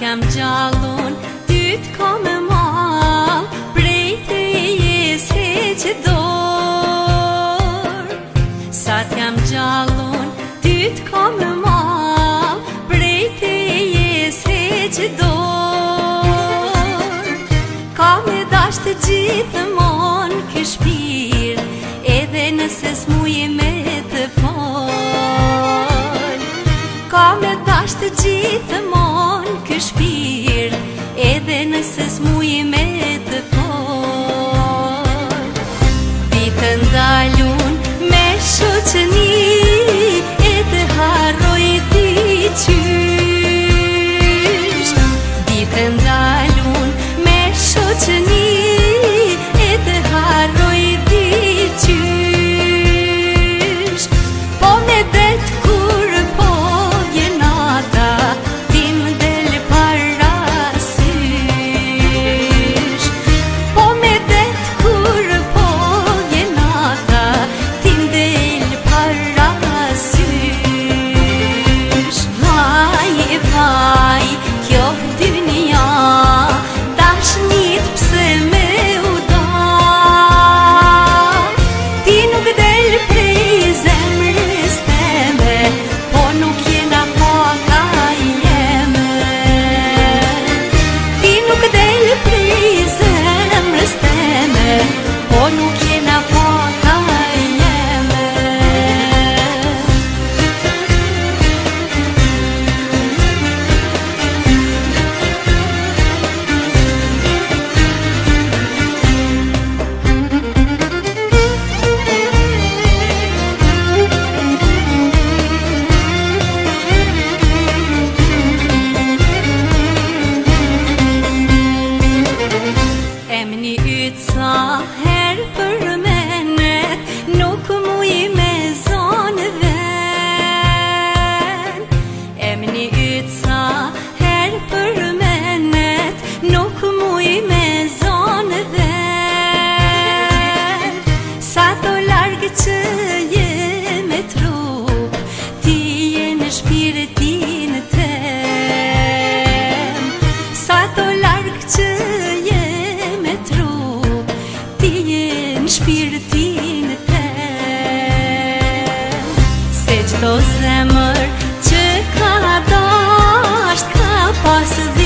t'jam gjallun, ty t'ka me mal, prej të jes heq dor. Sa t'jam gjallun, ty t'ka me mal, prej të jes heq dor. Ka me dash të gjithmon ky shpir, edhe nëse s'muje me të fol. Ka me dash të gjithmon ky shpir, edhe nëse s'muje me të fol. Ditë ndalun me shoqëni, edhe harroj ti qysh. Ditë ndalun me shoqëni, edhe harroj ti qysh. Po me det kur po jenata, tim del parasysh. Po me det kur po jenata, tim del parasysh. Vaj, vaj, kjo dynia, dashnit pse me u da. Ti nuk del prej zemrës teme, po nuk jena paka jeme. Ti nuk del prej zemrës teme, po nuk jena paka jeme. Emni yt sa her për menet, nuk muj me zonë ven. Emni yt sa her për menet, nuk muj me zonë ven. Sa do largë që je me trup, ti je në shpirtin tem. Sa do largë që je me trup, ti je në shpirtin tem. Se çdo zemër që ka dasht, ka pas